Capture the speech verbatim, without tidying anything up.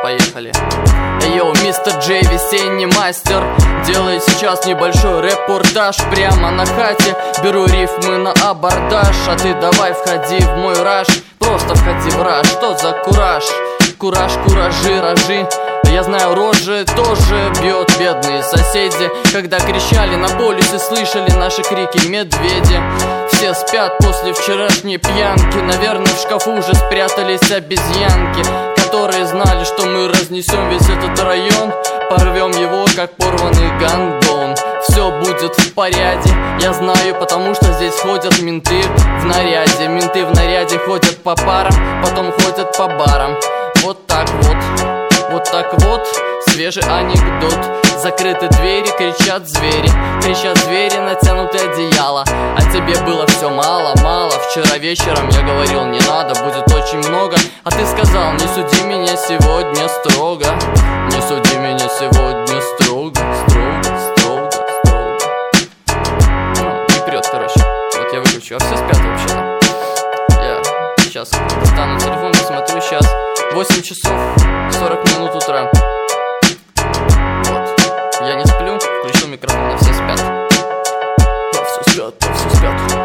поехали. Йоу, мистер Джей, весенний мастер, делает сейчас небольшой репортаж прямо на хате. Беру рифмы на абордаж, а ты давай входи в мой раж. Просто входи в раж, что за кураж? Кураж, куражи, рожи. Я знаю, рожи тоже бьет бедные соседи. Когда кричали на полюсе, слышали наши крики медведи. Все спят после вчерашней пьянки. Наверное, в шкафу уже спрятались обезьянки, которые знали, что мы разнесем весь этот район, порвем его, как порванный гондон. Все будет в порядке, я знаю, потому что здесь ходят менты в наряде. Менты в наряде ходят по парам, потом ходят по барам. Вот так вот, вот так вот, свежий анекдот. Закрыты двери, кричат звери, кричат звери, натянуты одеяла. А тебе было все мало, мало. Вчера вечером я говорил, не надо, будет очень много. А ты сказал, не суди меня сегодня строго. Не суди меня сегодня строго, строго, строго, строго. Ну, не прет, короче. Вот я выключу, а все спят вообще-то. Я сейчас достану телефон, посмотрю, сейчас восемь часов сорок минут утра. Я не сплю, включил микрофон, а все спят. А все спят, а все спят.